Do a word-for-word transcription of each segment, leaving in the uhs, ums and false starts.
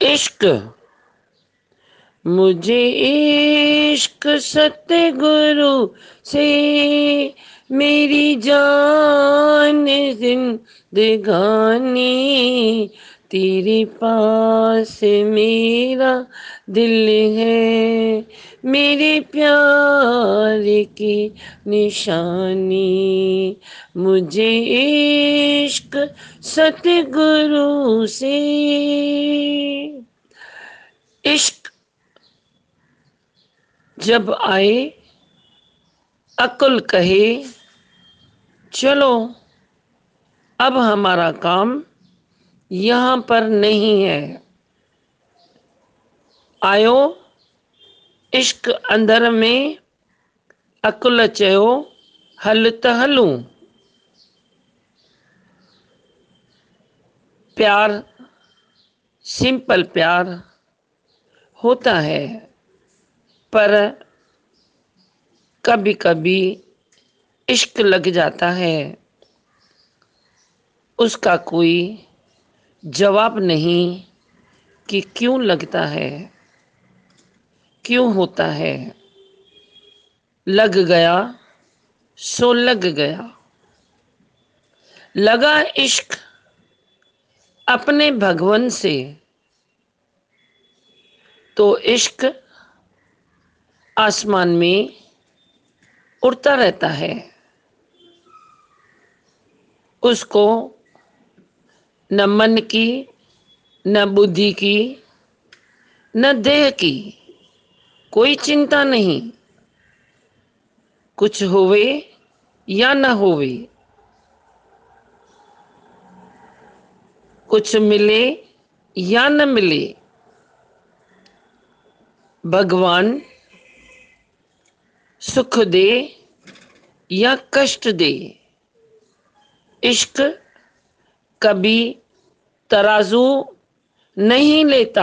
इश्क मुझे इश्क सतगुरु से मेरी जान जिंदगानी, तेरे पास मेरा दिल है, मेरे प्यार की निशानी। मुझे इश्क सतगुरु से। इश्क जब आए अकुल कहे, चलो अब हमारा काम यहाँ पर नहीं है। आयो इश्क अंदर में, अकुल चयो हल त हलूं। प्यार, सिंपल प्यार होता है, पर कभी कभी इश्क लग जाता है, उसका कोई जवाब नहीं कि क्यों लगता है, क्यों होता है। लग गया सो लग गया। लगा इश्क अपने भगवन से, तो इश्क आसमान में उड़ता रहता है। उसको न मन की, न बुद्धि की, न देह की कोई चिंता नहीं। कुछ होवे या न होवे, कुछ मिले या न मिले, भगवान सुख दे या कष्ट दे, इश्क कभी तराजू नहीं लेता।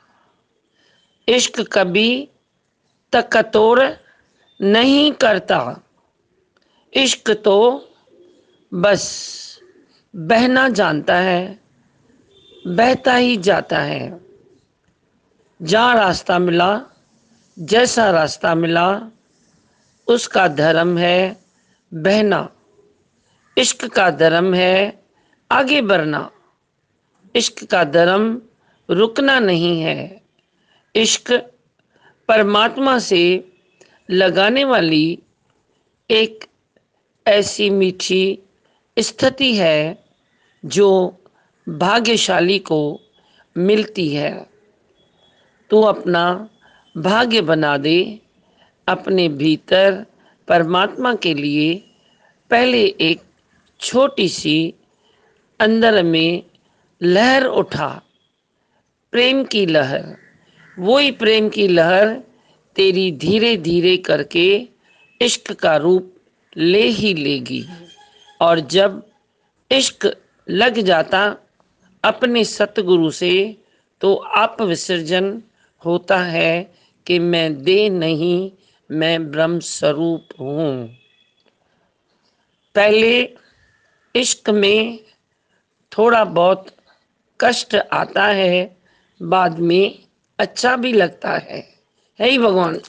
इश्क कभी तकतोर नहीं करता। इश्क तो बस बहना जानता है, बहता ही जाता है। जहाँ रास्ता मिला, जैसा रास्ता मिला, उसका धर्म है बहना। इश्क का धर्म है आगे बढ़ना। इश्क का धर्म रुकना नहीं है। इश्क परमात्मा से लगाने वाली एक ऐसी मीठी स्थिति है जो भाग्यशाली को मिलती है। तू अपना भाग्य बना दे। अपने भीतर परमात्मा के लिए पहले एक छोटी सी अंदर में लहर उठा, प्रेम की लहर। वही प्रेम की लहर तेरी धीरे धीरे करके इश्क का रूप ले ही लेगी। और जब इश्क लग जाता अपने सतगुरु से, तो आप विसर्जन होता है कि मैं देह नहीं, मैं ब्रह्म स्वरूप हूँ। पहले इश्क में थोड़ा बहुत कष्ट आता है, बाद में अच्छा भी लगता है। हे भगवान।